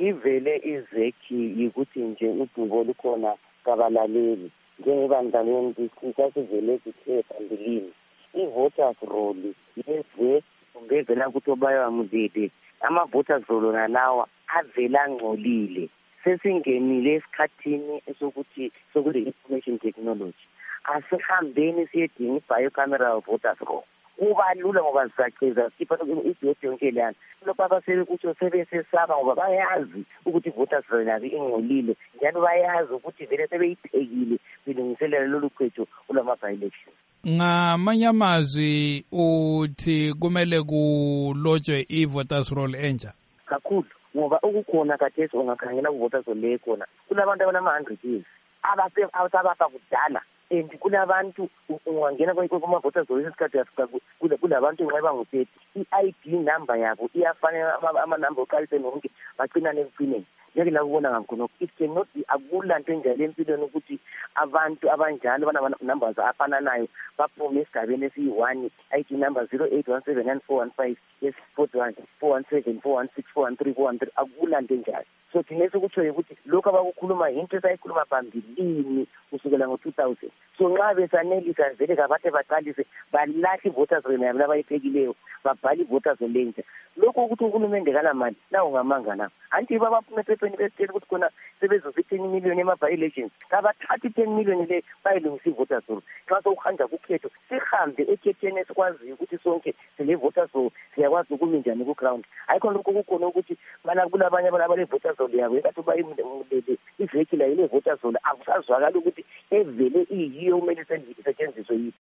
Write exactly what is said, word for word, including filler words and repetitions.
ivele izekhi yikuthi nje udubo lukhona kabalaleli njengebandleni sisasivele sithe phambilini i-voters roll yeze ungevela ukuthi obayamudede ama-voters roll nalawa avela angcolile sesingenile esikhathini sokuthi sokule information technology asihambeni siyedinga i-biocamera voters roll kuba lula ngoba sisacheza sipha idiyodo yonke leyana lokho abasebekutsho sebesesaba ngoba bayazi ukuthi i-voters roll nabi ingcolile njalo bayazi ukuthi vele sebeyiphekile bilungiselela lolu khetho olwama-by-election. Ngamanye amazwi uthi kumele kulotshwe i-voters roll entsha kakhulu ngoba ukukhona kathesi ungakhangela ku-voters roll leyo khona kulabantu abanama-hundred years abasabafa kudala and kulabantu ungangena kuma-voters roll isikhathi yafika kulabantu nxa bangu-thirty i-I D number yabo iyafanele amanamba oqalise nonke bagcinane ekucineni njeke la kubona ngakhona it cannot be akulanto enjalo empilweni ukuthi abantu abanjalo banama-numbers afananayo baphume esigabeni esiyi-one I D number zero eight one seven nine four one five yes four one four one seven four one six four one three four one three akulanto enjalo. So thina sekutshoyo ukuthi lokho abakukhuluma yinto esayikhuluma phambilini kusukela ngo-two thousand. So nxa besanelisa vele kabathe baqalise balahle i-voters roll yabo labayiphekileyo babhale i-voters roll entsha lokho ukuthi uhulumende kalamali nawo ngamanga nawo anti babaphume ephepheni besitshela ukuthi khona sebezoza i-ten million ema-by-elections kabathathe i-ten million le bayilungisa i-voters roll xa sokuhanja kukhetho sihambe ekhetheni esikwaziyo ukuthi sonke sile-voters roll siyakwazi ukumi njani ku-ground ayikho lokho kukhona ukuthi mana kulabanye abantu abale-voters roll yabo ekathi bayimlele ivekhi layo le-voters roll akusazwakali ukuthi evele iyiyo kumele isetshenziswe yiyo.